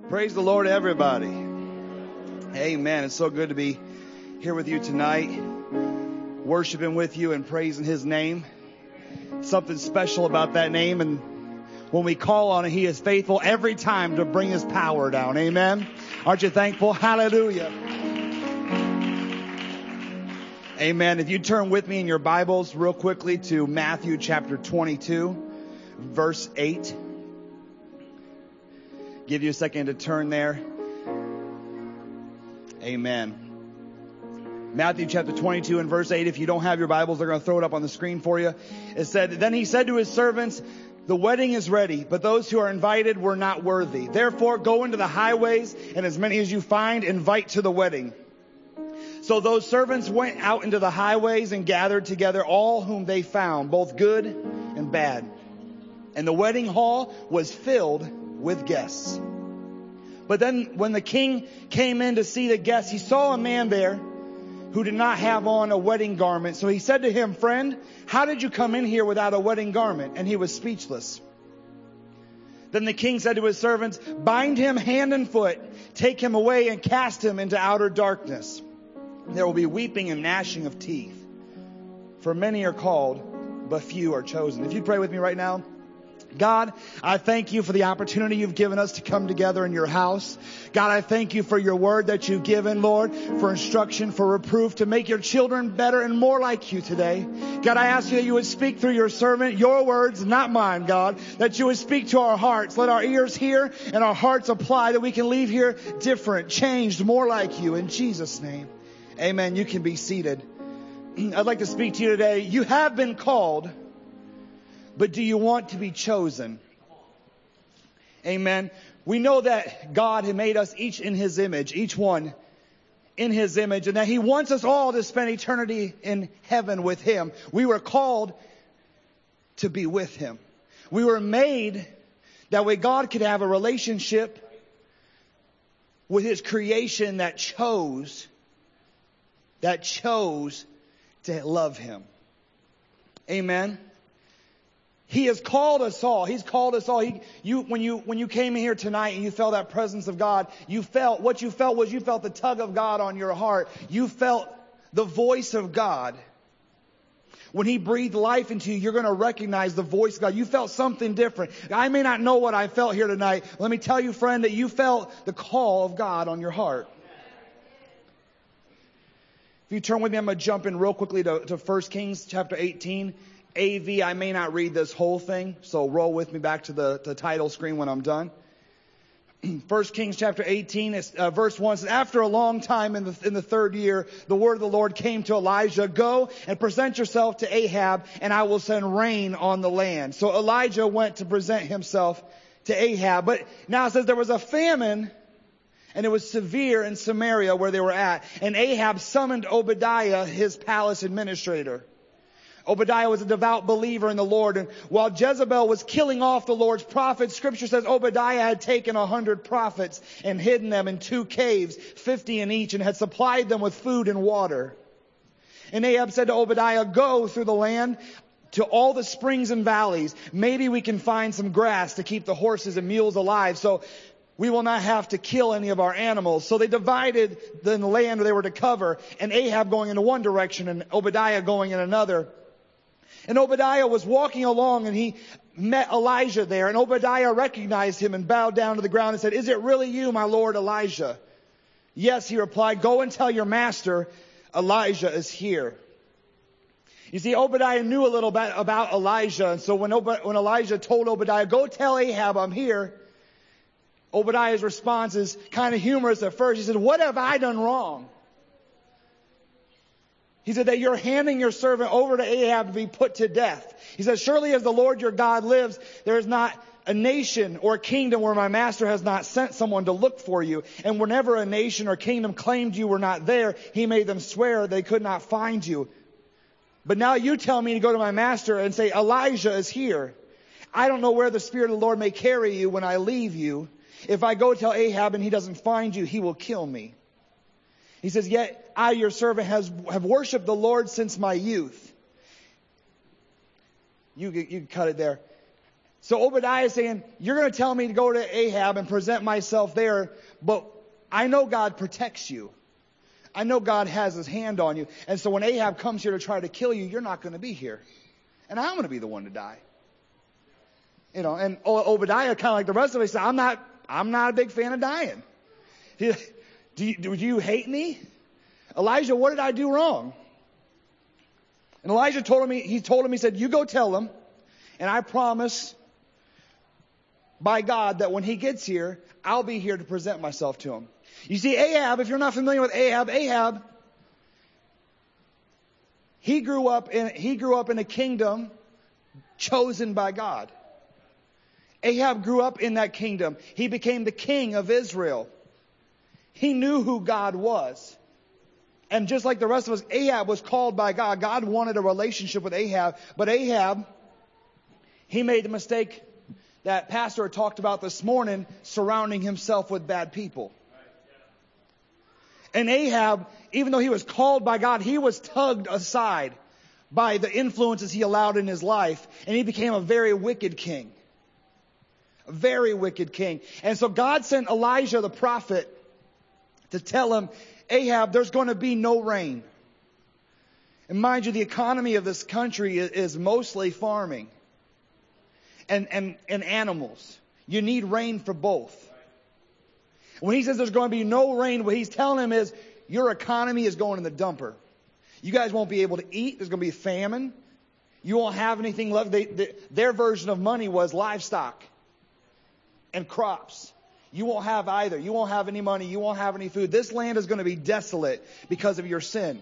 Praise the Lord, everybody. Amen. It's so good to be here with you tonight, worshiping with you and praising His name. Something special about that name, and when we call on it, He is faithful every time to bring His power down. Amen. Aren't you thankful? Hallelujah. Amen. If you turn with me in your Bibles real quickly to Matthew chapter 22, verse 8. Give you a second to turn there. Amen. Matthew chapter 22 and verse 8. If you don't have your Bibles, they're going to throw it up on the screen for you. It said, "Then he said to his servants, the wedding is ready, but those who are invited were not worthy. Therefore, go into the highways, and as many as you find, invite to the wedding." So those servants went out into the highways and gathered together all whom they found, both good and bad. And the wedding hall was filled with guests. But then when the king came in to see the guests, he saw a man there who did not have on a wedding garment. So he said to him, "Friend, how did you come in here without a wedding garment?" And he was speechless. Then the king said to his servants, "Bind him hand and foot, take him away and cast him into outer darkness. There will be weeping and gnashing of teeth. For many are called, but few are chosen." If you pray with me right now. God, I thank you for the opportunity you've given us to come together in your house. God, I thank you for your word that you've given, Lord, for instruction, for reproof, to make your children better and more like you today. God, I ask you that you would speak through your servant, your words, not mine, God, that you would speak to our hearts. Let our ears hear and our hearts apply, that we can leave here different, changed, more like you. In Jesus' name, amen. You can be seated. I'd like to speak to you today. You have been called, but do you want to be chosen? Amen. We know that God had made us each in His image, each one in His image, and that He wants us all to spend eternity in heaven with Him. We were called to be with Him. We were made that way God could have a relationship with His creation that chose to love Him. Amen. He has called us all. He's called us all. When you came in here tonight and you felt that presence of God, you felt the tug of God on your heart. You felt the voice of God. When He breathed life into you, you're going to recognize the voice of God. You felt something different. I may not know what I felt here tonight. Let me tell you, friend, that you felt the call of God on your heart. If you turn with me, I'm going to jump in real quickly to 1 Kings chapter 18. AV, I may not read this whole thing, so roll with me back to the title screen when I'm done. 1 Kings chapter 18, verse 1 says, "After a long time in the third year, the word of the Lord came to Elijah, 'Go and present yourself to Ahab, and I will send rain on the land.' So Elijah went to present himself to Ahab. But now it says there was a famine, and it was severe in Samaria where they were at. And Ahab summoned Obadiah, his palace administrator. Obadiah was a devout believer in the Lord. And while Jezebel was killing off the Lord's prophets, Scripture says Obadiah had taken 100 prophets and hidden them in 2 caves, 50 in each, and had supplied them with food and water. And Ahab said to Obadiah, 'Go through the land to all the springs and valleys. Maybe we can find some grass to keep the horses and mules alive, so we will not have to kill any of our animals.' So they divided the land they were to cover, and Ahab going in one direction and Obadiah going in another. And Obadiah was walking along, and he met Elijah there. And Obadiah recognized him and bowed down to the ground and said, 'Is it really you, my lord Elijah?' 'Yes,' he replied. 'Go and tell your master, Elijah is here.'" You see, Obadiah knew a little bit about Elijah. And so when Elijah told Obadiah, "Go tell Ahab I'm here," Obadiah's response is kind of humorous at first. He said, "What have I done wrong?" He said that you're handing your servant over to Ahab to be put to death. He said, "Surely as the Lord your God lives, there is not a nation or a kingdom where my master has not sent someone to look for you. And whenever a nation or kingdom claimed you were not there, he made them swear they could not find you. But now you tell me to go to my master and say, 'Elijah is here.' I don't know where the Spirit of the Lord may carry you when I leave you. If I go tell Ahab and he doesn't find you, he will kill me." He says, "Yet I, your servant, have worshipped the Lord since my youth." You can cut it there. So Obadiah is saying, you're going to tell me to go to Ahab and present myself there, but I know God protects you. I know God has his hand on you. And so when Ahab comes here to try to kill you, you're not going to be here. And I'm going to be the one to die. And Obadiah, kind of like the rest of us, said, I'm not a big fan of dying. Do you hate me? Elijah, what did I do wrong? And Elijah told him, he said, you go tell him, and I promise by God that when he gets here, I'll be here to present myself to him. You see, Ahab, if you're not familiar with Ahab, he grew up in a kingdom chosen by God. Ahab grew up in that kingdom. He became the king of Israel. He knew who God was. And just like the rest of us, Ahab was called by God. God wanted a relationship with Ahab. But Ahab, he made the mistake that Pastor had talked about this morning, surrounding himself with bad people. And Ahab, even though he was called by God, he was tugged aside by the influences he allowed in his life. And he became a very wicked king. A very wicked king. And so God sent Elijah the prophet to tell him, Ahab, there's going to be no rain. And mind you, the economy of this country is mostly farming and animals. You need rain for both. When he says there's going to be no rain, what he's telling him is your economy is going in the dumper. You guys won't be able to eat. There's going to be a famine. You won't have anything left. Their version of money was livestock and crops. You won't have either. You won't have any money. You won't have any food. This land is going to be desolate because of your sin.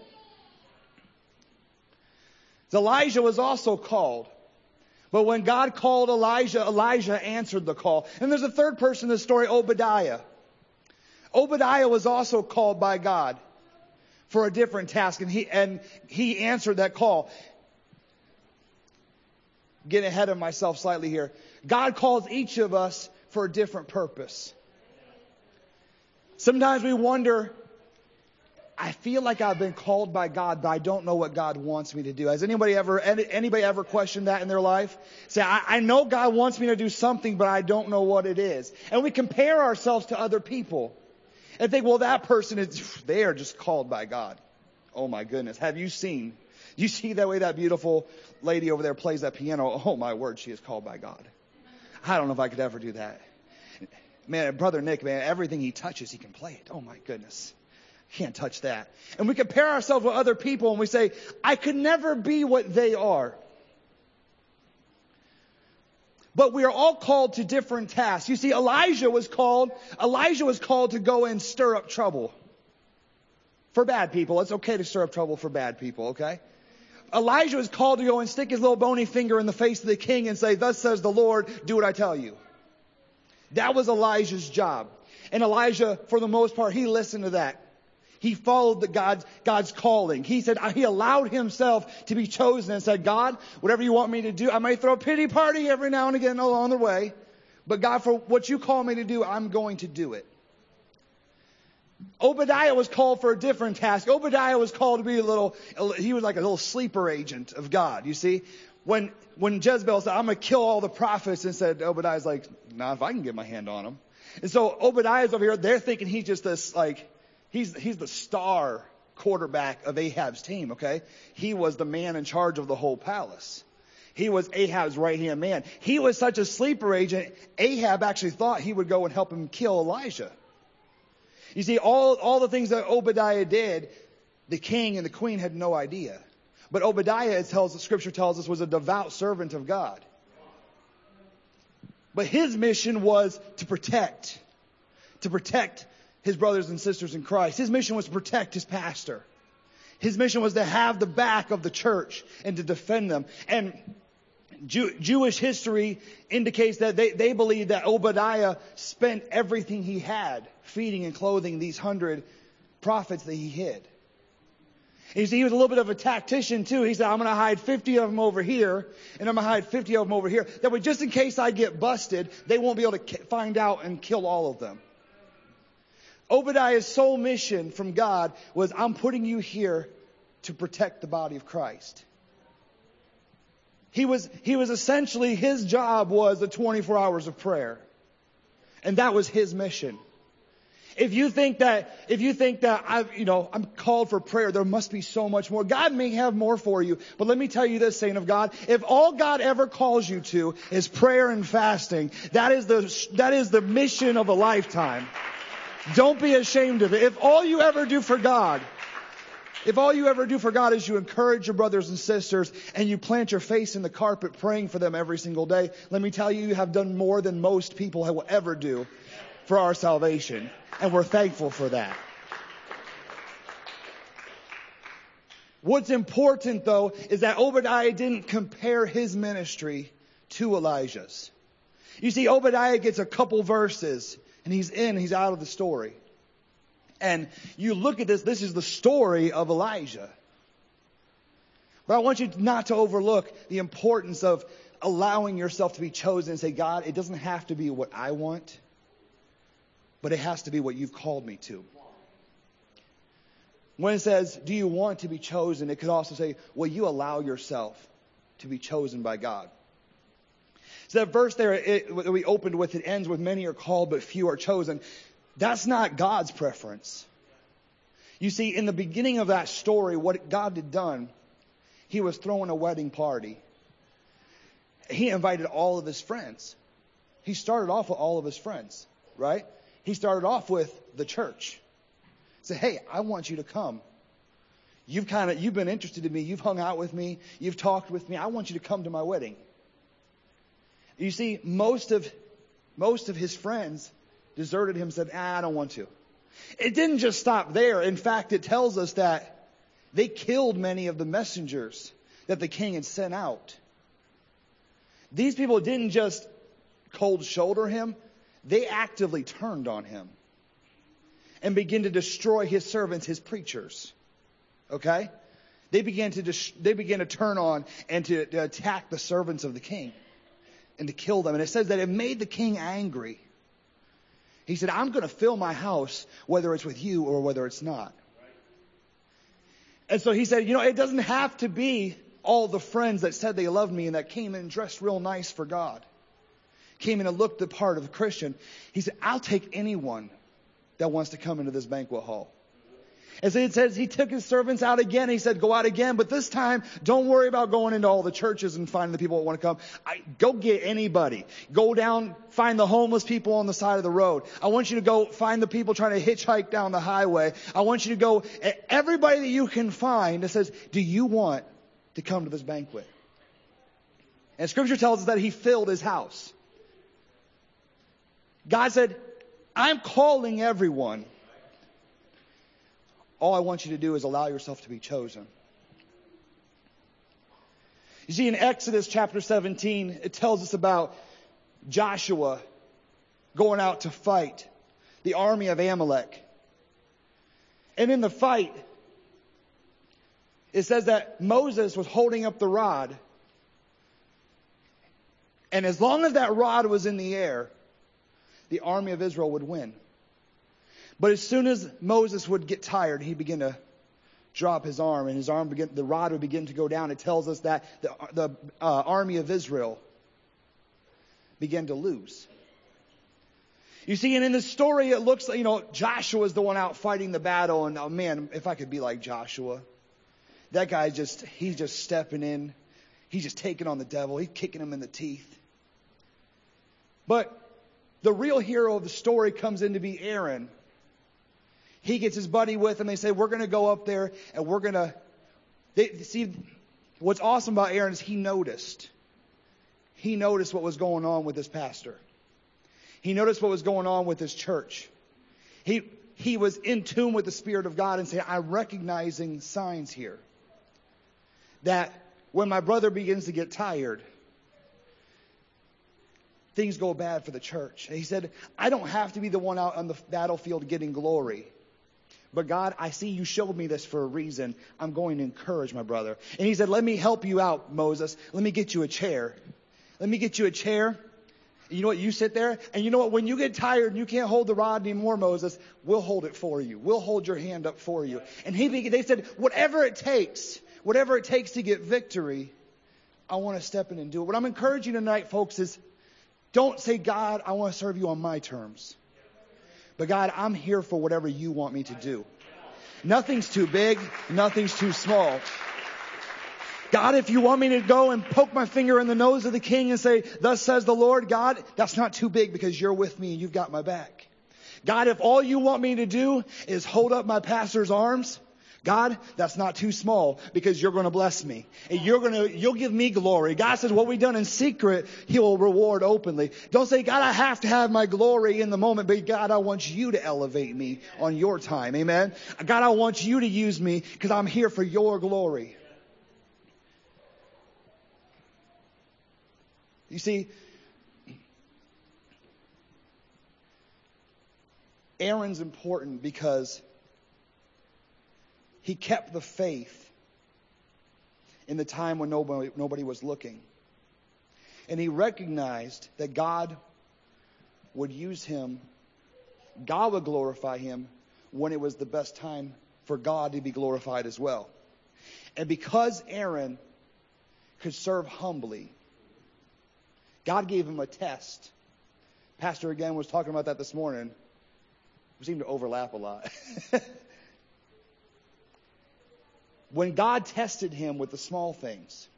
Elijah was also called. But when God called Elijah, Elijah answered the call. And there's a third person in this story, Obadiah. Obadiah was also called by God for a different task. And he answered that call. Getting ahead of myself slightly here. God calls each of us for a different purpose. Sometimes we wonder, I feel like I've been called by God, but I don't know what God wants me to do. Has anybody ever questioned that in their life? Say, I know God wants me to do something, but I don't know what it is. And we compare ourselves to other people and think, well, that person they are just called by God. Oh my goodness. Have you seen? You see that way that beautiful lady over there plays that piano? Oh my word, she is called by God. I don't know if I could ever do that. Man, Brother Nick, man, everything he touches, he can play it. Oh my goodness. Can't touch that. And we compare ourselves with other people and we say, I could never be what they are. But we are all called to different tasks. You see, Elijah was called to go and stir up trouble. For bad people. It's okay to stir up trouble for bad people, okay? Elijah was called to go and stick his little bony finger in the face of the king and say, thus says the Lord, do what I tell you. That was Elijah's job. And Elijah, for the most part, he listened to that. He followed God's calling. He allowed himself to be chosen and said, God, whatever you want me to do, I might throw a pity party every now and again along the way. But God, for what you call me to do, I'm going to do it. Obadiah was called for a different task. Obadiah was called to be he was like a little sleeper agent of God, you see. When Jezebel said, I'm going to kill all the prophets, and said, Obadiah's like, nah, if I can get my hand on them. And so Obadiah's over here, they're thinking he's just this, he's the star quarterback of Ahab's team, okay? He was the man in charge of the whole palace. He was Ahab's right-hand man. He was such a sleeper agent, Ahab actually thought he would go and help him kill Elijah. You see, all the things that Obadiah did, the king and the queen had no idea. But Obadiah, Scripture tells us, was a devout servant of God. But his mission was to protect his brothers and sisters in Christ. His mission was to protect his pastor. His mission was to have the back of the church and to defend them. And Jewish history indicates that they believe that Obadiah spent everything he had feeding and clothing these 100 prophets that he hid. You see, he was a little bit of a tactician too. He said, I'm going to hide 50 of them over here, and I'm going to hide 50 of them over here. That way, just in case I get busted, they won't be able to find out and kill all of them. Obadiah's sole mission from God was, I'm putting you here to protect the body of Christ. He was essentially, his job was the 24 hours of prayer. And that was his mission. If you think that I'm called for prayer, there must be so much more. God may have more for you. But let me tell you this, saint of God, if all God ever calls you to is prayer and fasting, that is the mission of a lifetime. Don't be ashamed of it. If all you ever do for God is you encourage your brothers and sisters and you plant your face in the carpet praying for them every single day, let me tell you, you have done more than most people will ever do for our salvation. And we're thankful for that. What's important, though, is that Obadiah didn't compare his ministry to Elijah's. You see, Obadiah gets a couple verses, and he's out of the story. And you look at this is the story of Elijah. But I want you not to overlook the importance of allowing yourself to be chosen and say, God, it doesn't have to be what I want, but it has to be what you've called me to. When it says, do you want to be chosen? It could also say, will you allow yourself to be chosen by God? So that verse there that we opened with, it ends with many are called, but few are chosen. That's not God's preference. You see, in the beginning of that story, what God had done, he was throwing a wedding party. He invited all of his friends. He started off with all of his friends, right? He started off with the church. He said, hey, I want you to come. You've been interested in me. You've hung out with me. You've talked with me. I want you to come to my wedding. You see, most of his friends deserted him, said, I don't want to. It didn't just stop there. In fact, it tells us that they killed many of the messengers that the king had sent out. These people didn't just cold shoulder him. They actively turned on him and began to destroy his servants, his preachers. Okay? They began to turn on and to attack the servants of the king and to kill them. And it says that it made the king angry. He said, I'm going to fill my house whether it's with you or whether it's not. And so he said, it doesn't have to be all the friends that said they loved me and that came in and dressed real nice for God. Came in and looked the part of a Christian. He said, I'll take anyone that wants to come into this banquet hall. And so it says he took his servants out again. He said, go out again. But this time, don't worry about going into all the churches and finding the people that want to come. Go get anybody. Go down, find the homeless people on the side of the road. I want you to go find the people trying to hitchhike down the highway. I want you to go, everybody that you can find that says, do you want to come to this banquet? And Scripture tells us that he filled his house. God said, I'm calling everyone. All I want you to do is allow yourself to be chosen. You see, in Exodus chapter 17, it tells us about Joshua going out to fight the army of Amalek. And in the fight, it says that Moses was holding up the rod. And as long as that rod was in the air, the army of Israel would win. But as soon as Moses would get tired, he began to drop his arm, and the rod would begin to go down. It tells us that the army of Israel began to lose. You see, and in this story, it looks like, Joshua's the one out fighting the battle, and oh man, if I could be like Joshua. That guy he's just stepping in. He's just taking on the devil. He's kicking him in the teeth. But the real hero of the story comes in to be Aaron. He gets his buddy with him. They say, we're going to go up there and we're going to... See, what's awesome about Aaron is he noticed. He noticed what was going on with his pastor. He noticed what was going on with his church. He was in tune with the Spirit of God and saying, I'm recognizing signs here. That when my brother begins to get tired, things go bad for the church. And he said, I don't have to be the one out on the battlefield getting glory. But God, I see you showed me this for a reason. I'm going to encourage my brother. And he said, let me help you out, Moses. Let me get you a chair. Let me get you a chair. And you know what? You sit there. And you know what? When you get tired and you can't hold the rod anymore, Moses, we'll hold it for you. We'll hold your hand up for you. And they said, whatever it takes to get victory, I want to step in and do it. What I'm encouraging tonight, folks, is don't say, God, I want to serve you on my terms. But God, I'm here for whatever you want me to do. Nothing's too big. Nothing's too small. God, if you want me to go and poke my finger in the nose of the king and say, thus says the Lord, God, that's not too big because you're with me and you've got my back. God, if all you want me to do is hold up my pastor's arms, God, that's not too small because you're going to bless me. And you'll give me glory. God says what we've done in secret, he will reward openly. Don't say, God, I have to have my glory in the moment, but God, I want you to elevate me on your time. Amen. God, I want you to use me because I'm here for your glory. You see, Aaron's important because he kept the faith in the time when nobody was looking. And he recognized that God would use him, God would glorify him when it was the best time for God to be glorified as well. And because Aaron could serve humbly, God gave him a test. Pastor again was talking about that this morning. We seem to overlap a lot. When God tested him with the small things,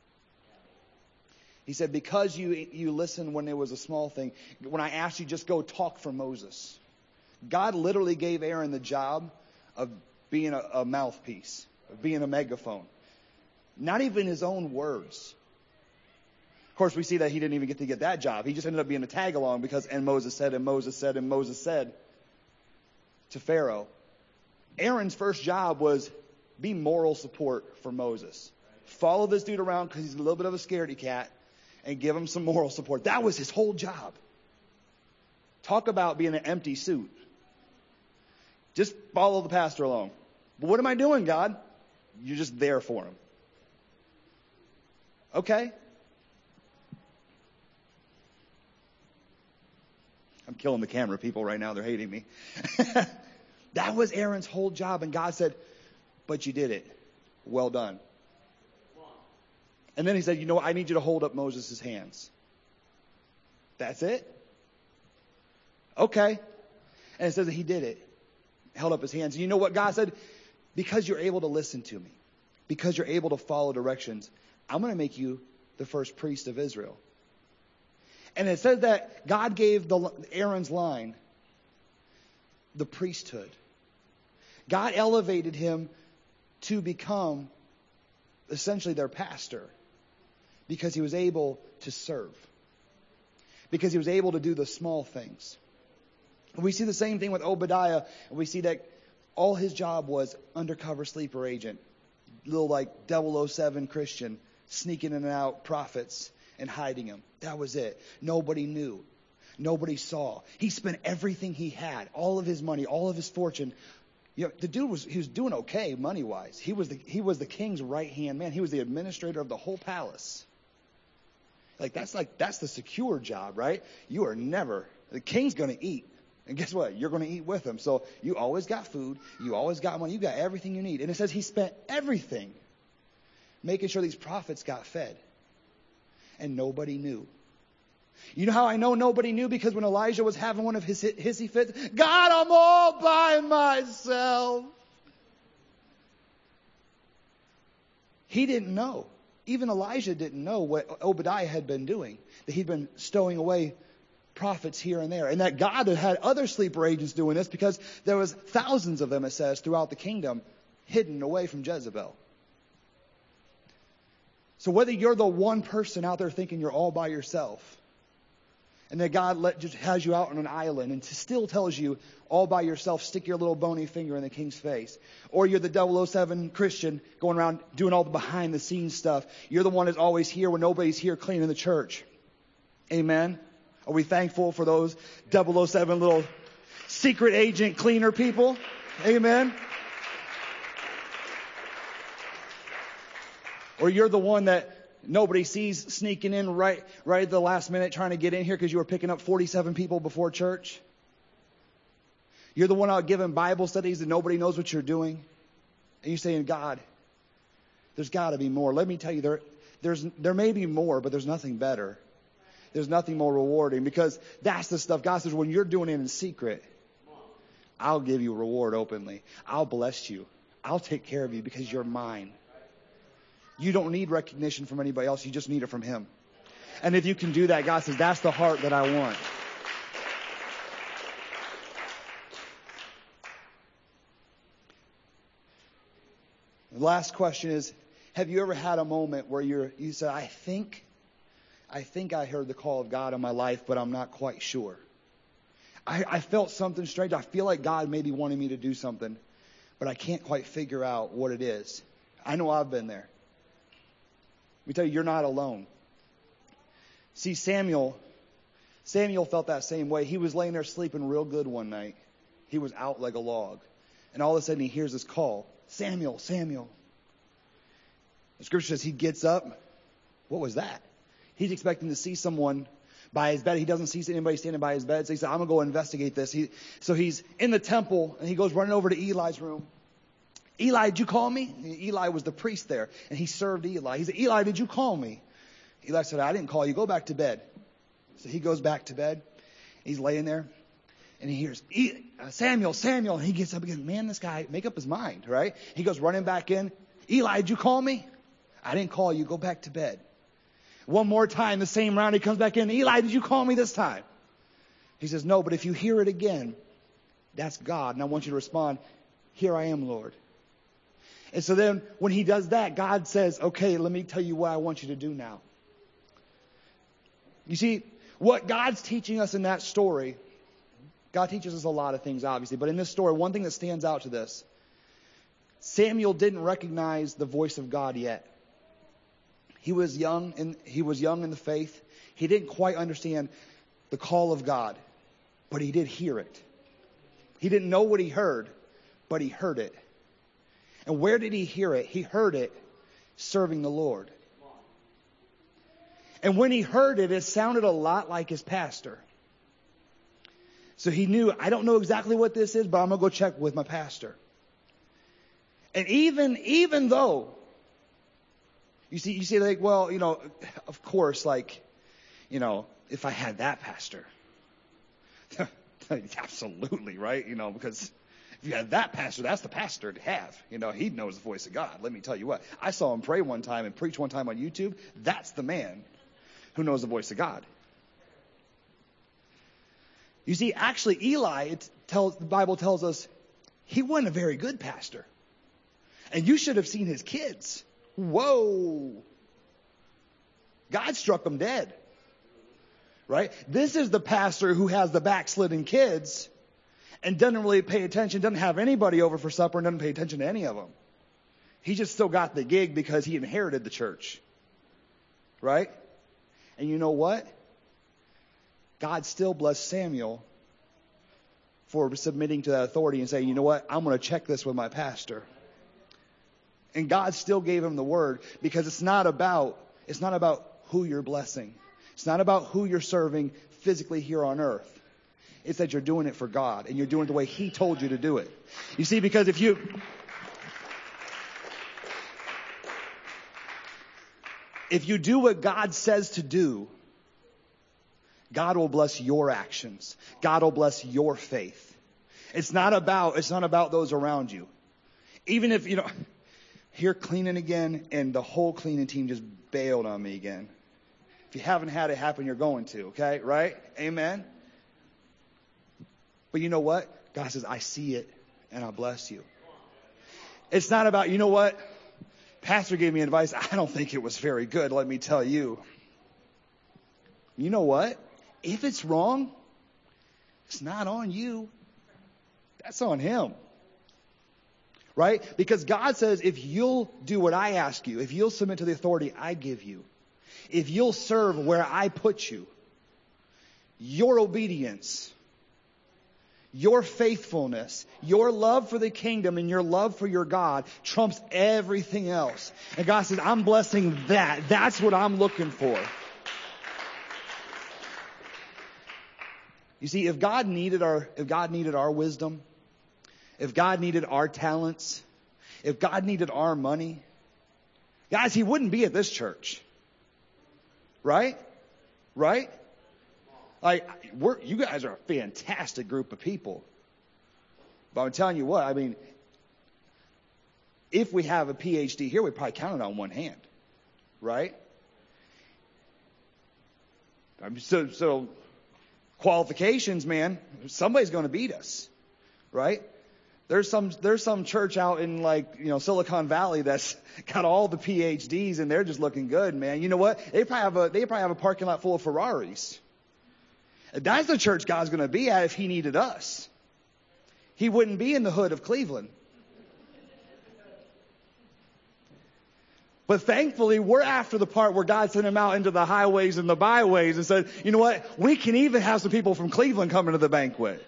he said, because you listened when it was a small thing, when I asked you just go talk for Moses, God literally gave Aaron the job of being a mouthpiece, of being a megaphone. Not even his own words. Of course, we see that he didn't even get to get that job. He just ended up being a tag along because, and Moses said, and Moses said, and Moses said to Pharaoh. Aaron's first job was be moral support for Moses. Follow this dude around because he's a little bit of a scaredy cat and give him some moral support. That was his whole job. Talk about being an empty suit. Just follow the pastor along. But what am I doing, God? You're just there for him. Okay. I'm killing the camera people right now. They're hating me. That was Aaron's whole job. And God said, but you did it. Well done. And then he said, you know what? I need you to hold up Moses' hands. That's it? Okay. And it says that he did it. Held up his hands. And you know what God said? Because you're able to listen to me, because you're able to follow directions, I'm going to make you the first priest of Israel. And it says that God gave Aaron's line the priesthood. God elevated him to become essentially their pastor because he was able to serve, because he was able to do the small things. We see the same thing with Obadiah, and we see that all his job was undercover sleeper agent, little like 007 Christian, sneaking in and out prophets and hiding them. That was it. Nobody knew. Nobody saw. He spent everything he had, all of his money, all of his fortune. You know, the dude was doing okay money-wise. He was the king's right-hand man. He was the administrator of the whole palace. That's the secure job, right? The king's going to eat. And guess what? You're going to eat with him. So you always got food. You always got money. You got everything you need. And it says he spent everything making sure these prophets got fed. And nobody knew. You know how I know nobody knew? Because when Elijah was having one of his hissy fits, God, I'm all by myself. He didn't know. Even Elijah didn't know what Obadiah had been doing. That he'd been stowing away prophets here and there. And that God had other sleeper agents doing this because there was thousands of them, it says, throughout the kingdom, hidden away from Jezebel. So whether you're the one person out there thinking you're all by yourself, and that God just has you out on an island and still tells you all by yourself, stick your little bony finger in the king's face. Or you're the 007 Christian going around doing all the behind the scenes stuff. You're the one that's always here when nobody's here cleaning the church. Amen. Are we thankful for those 007 little secret agent cleaner people? Amen. Or you're the one that nobody sees sneaking in right at the last minute trying to get in here because you were picking up 47 people before church. You're the one out giving Bible studies and nobody knows what you're doing. And you're saying, God, there's got to be more. Let me tell you, There may be more, but there's nothing better. There's nothing more rewarding, because that's the stuff God says, when you're doing it in secret, I'll give you a reward openly. I'll bless you. I'll take care of you because you're mine. You don't need recognition from anybody else. You just need it from Him. And if you can do that, God says, that's the heart that I want. The last question is, have you ever had a moment where you said, I think I heard the call of God in my life, but I'm not quite sure. I felt something strange. I feel like God may be wanting me to do something, but I can't quite figure out what it is. I know I've been there. Let me tell you, you're not alone. See, Samuel felt that same way. He was laying there sleeping real good one night. He was out like a log. And all of a sudden he hears this call, Samuel, Samuel. The scripture says he gets up. What was that? He's expecting to see someone by his bed. He doesn't see anybody standing by his bed. So he said, I'm going to go investigate this. So he's in the temple, and he goes running over to Eli's room. Eli, did you call me? And Eli was the priest there, and he served Eli. He said, Eli, did you call me? Eli said, I didn't call you. Go back to bed. So he goes back to bed. He's laying there, and he hears, Samuel, Samuel. And he gets up again. Man, this guy, make up his mind, right? He goes running back in. Eli, did you call me? I didn't call you. Go back to bed. One more time, the same round, he comes back in. Eli, did you call me this time? He says, no, but if you hear it again, that's God. And I want you to respond, here I am, Lord. And so then when he does that, God says, okay, let me tell you what I want you to do now. You see, what God's teaching us in that story, God teaches us a lot of things, obviously. But in this story, one thing that stands out to this, Samuel didn't recognize the voice of God yet. He was young in the faith. He didn't quite understand the call of God, but he did hear it. He didn't know what he heard, but he heard it. And where did he hear it? He heard it serving the Lord. And when he heard it, it sounded a lot like his pastor. So he knew, I don't know exactly what this is, but I'm going to go check with my pastor. And even though, you see, like, well, of course, like, if I had that pastor, absolutely, right? Because if you had that pastor, that's the pastor to have. He knows the voice of God. Let me tell you what, I saw him pray one time and preach one time on YouTube. That's the man who knows the voice of God. You see, actually, Eli, the Bible tells us, he wasn't a very good pastor. And you should have seen his kids. Whoa. God struck them dead. Right? This is the pastor who has the backslidden kids and doesn't really pay attention, doesn't have anybody over for supper, and doesn't pay attention to any of them. He just still got the gig because he inherited the church. Right? And you know what? God still blessed Samuel for submitting to that authority and saying, you know what? I'm going to check this with my pastor. And God still gave him the word, because it's not about who you're blessing. It's not about who you're serving physically here on earth. It's that you're doing it for God, and you're doing it the way He told you to do it. You see, because if you do what God says to do, God will bless your actions. God will bless your faith. It's not about those around you. Even if, here cleaning again, and the whole cleaning team just bailed on me again. If you haven't had it happen, you're going to, okay? Right? Amen? But you know what? God says, I see it, and I'll bless you. It's not about, you know what? Pastor gave me advice. I don't think it was very good, let me tell you. You know what? If it's wrong, it's not on you. That's on Him. Right? Because God says, if you'll do what I ask you, if you'll submit to the authority I give you, if you'll serve where I put you, your obedience, your faithfulness, your love for the kingdom, and your love for your God trumps everything else. And God says, I'm blessing that. That's what I'm looking for. You see, if God needed our wisdom, if God needed our talents, if God needed our money, guys, He wouldn't be at this church. Right? Right? Like, you guys are a fantastic group of people. But I'm telling you what, I mean, if we have a PhD here, we probably count it on one hand. Right? So qualifications, man, somebody's going to beat us. Right? There's some church out in Silicon Valley that's got all the PhDs and they're just looking good, man. You know what? They probably have a parking lot full of Ferraris. That's the church God's going to be at if he needed us. He wouldn't be in the hood of Cleveland. But thankfully, we're after the part where God sent him out into the highways and the byways and said, you know what? We can even have some people from Cleveland coming to the banquet.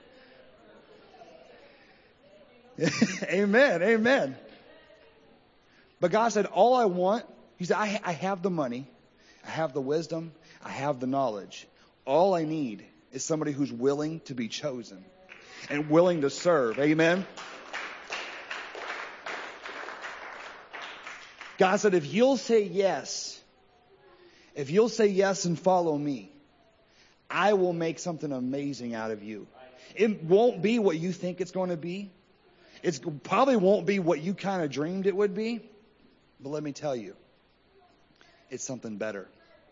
Amen. Amen. But God said, all I want, he said, I have the money. I have the wisdom. I have the knowledge. All I need is somebody who's willing to be chosen and willing to serve. Amen. God said, if you'll say yes and follow me, I will make something amazing out of you. It won't be what you think it's going to be. It probably won't be what you kind of dreamed it would be. But let me tell you, it's something better.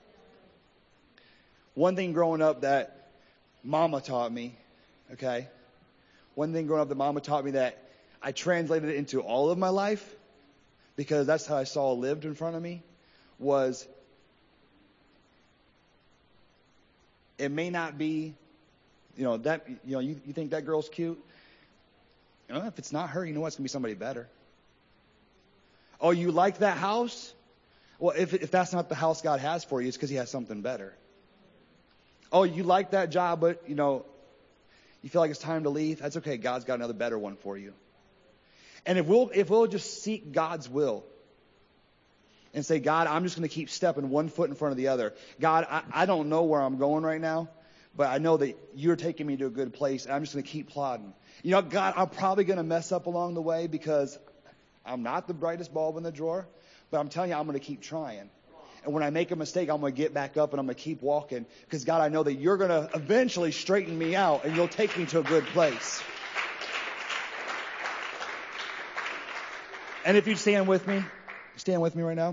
One thing growing up that Mama taught me, okay? One thing growing up that Mama taught me that I translated it into all of my life, because that's how I saw lived in front of me, was it may not be, you think that girl's cute? If it's not her, you know what? It's going to be somebody better. Oh, you like that house? Well, if that's not the house God has for you, it's because he has something better. Oh, you like that job, but, you feel like it's time to leave? That's okay. God's got another better one for you. And if we'll just seek God's will and say, God, I'm just going to keep stepping one foot in front of the other. God, I don't know where I'm going right now, but I know that you're taking me to a good place, and I'm just going to keep plodding. God, I'm probably going to mess up along the way because I'm not the brightest bulb in the drawer, but I'm telling you, I'm going to keep trying. And when I make a mistake, I'm going to get back up and I'm going to keep walking because, God, I know that you're going to eventually straighten me out and you'll take me to a good place. And if you'd stand with me right now.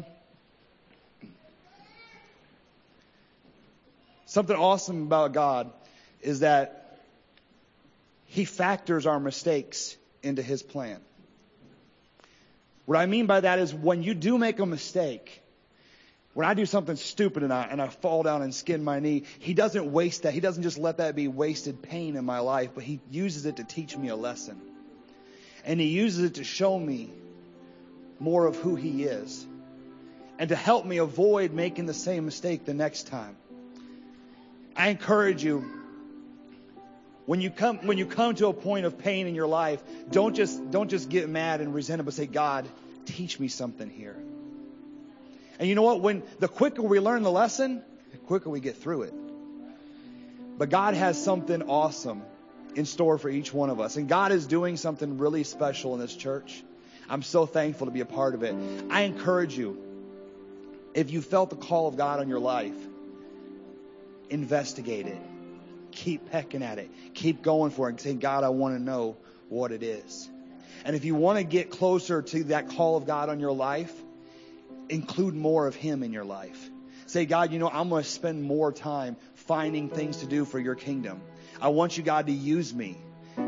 Something awesome about God is that he factors our mistakes into his plan. What I mean by that is when you do make a mistake, when I do something stupid and I fall down and skin my knee, he doesn't waste that. He doesn't just let that be wasted pain in my life, but he uses it to teach me a lesson. And he uses it to show me more of who he is and to help me avoid making the same mistake the next time. I encourage you, when you come to a point of pain in your life, don't just get mad and resent it, but say, God, teach me something here. And you know what? When the quicker we learn the lesson, the quicker we get through it. But God has something awesome in store for each one of us. And God is doing something really special in this church. I'm so thankful to be a part of it. I encourage you, if you felt the call of God on your life, investigate it. Keep pecking at it. Keep going for it and say, God, I want to know what it is. And if you want to get closer to that call of God on your life, include more of him in your life. Say, God, I'm going to spend more time finding things to do for your kingdom. I want you, God, to use me.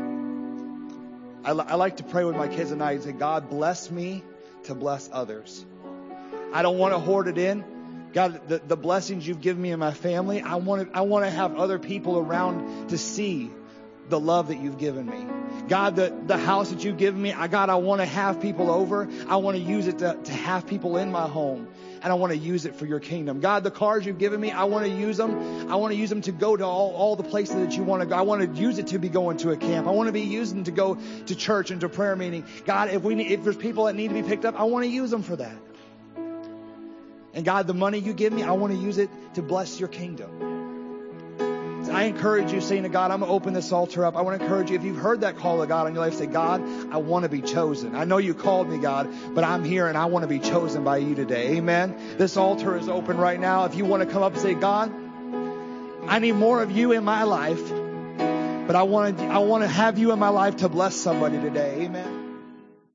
I like to pray with my kids at night and say, God, bless me to bless others. I don't want to hoard it in. God, the blessings you've given me and my family, I want to have other people around to see the love that you've given me. God, the house that you've given me, God, I want to have people over. I want to use it to have people in my home. And I want to use it for your kingdom. God, the cars you've given me, I want to use them. I want to use them to go to all the places that you want to go. I want to use it to be going to a camp. I want to be using to go to church and to prayer meeting. God, if there's people that need to be picked up, I want to use them for that. And God, the money you give me, I want to use it to bless your kingdom. I encourage you, saying to God, I'm going to open this altar up. I want to encourage you, if you've heard that call of God on your life, say, God, I want to be chosen. I know you called me, God, but I'm here and I want to be chosen by you today. Amen. This altar is open right now. If you want to come up and say, God, I need more of you in my life, but I want to have you in my life to bless somebody today. Amen.